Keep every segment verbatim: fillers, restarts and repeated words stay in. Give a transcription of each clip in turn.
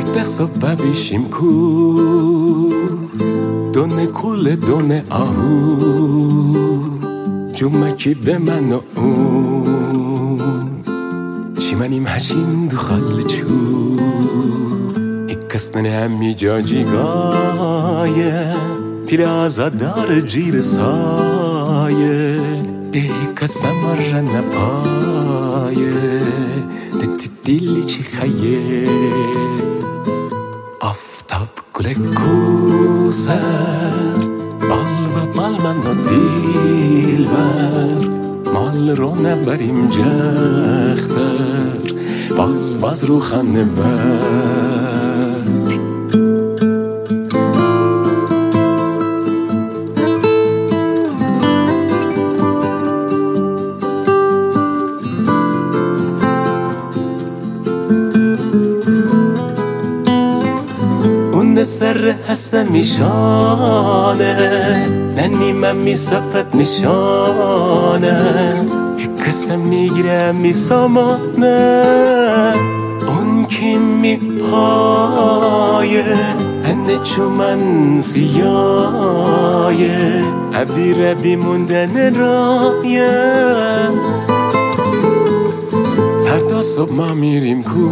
فرد صبح بیشیم کو دونه کل دونه آهو جمکی به من و اون شیمانیم هشین دو خال چو کسنن همی جاجی گایه پیر آزادار جیر سایه به کسم رن پایه دت دیلی چی خیه آفتاب گل کوسر بال و بال من و دیل بر مال رو نبریم جختر باز باز رو خانه بر سر هستن میشانه ننی من میصفت میشانه کسم میگیره میسامانه اون کی میپایه هنه چو من زیایه عبیره بیموندن رایه فردا صبح ما میریم کو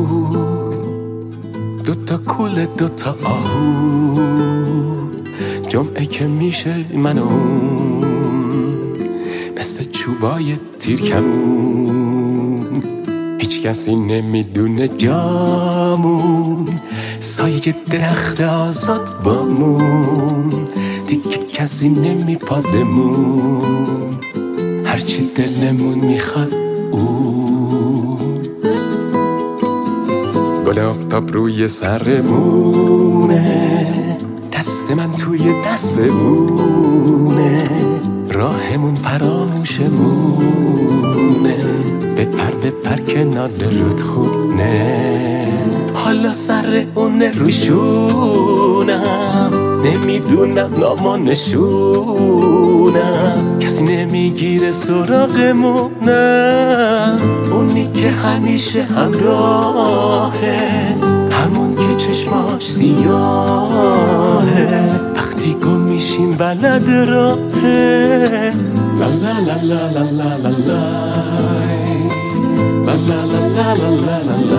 دوتا کل دوتا آهو جمعه که میشه من اون مثل چوبای تیر کمون هیچ کسی نمیدونه جامون سایه درخت آزاد بامون دیگه کسی نمیپادمون هرچی دلمون میخواد اون گل آفتاب روی سرمونه دست من توی دستمونه راهمون فراموشمونه بپر بپر کنار رودخونه حالا سر اون روشونم نمیدونم نام و نشونم کسی نمیگیره سراغمونه اونی که همیشه همراهه همون که چشماش سیاهه وقتی گم میشیم بلد راهه لا لا لا لا لا لا لا لا لا لا لا لا لا لا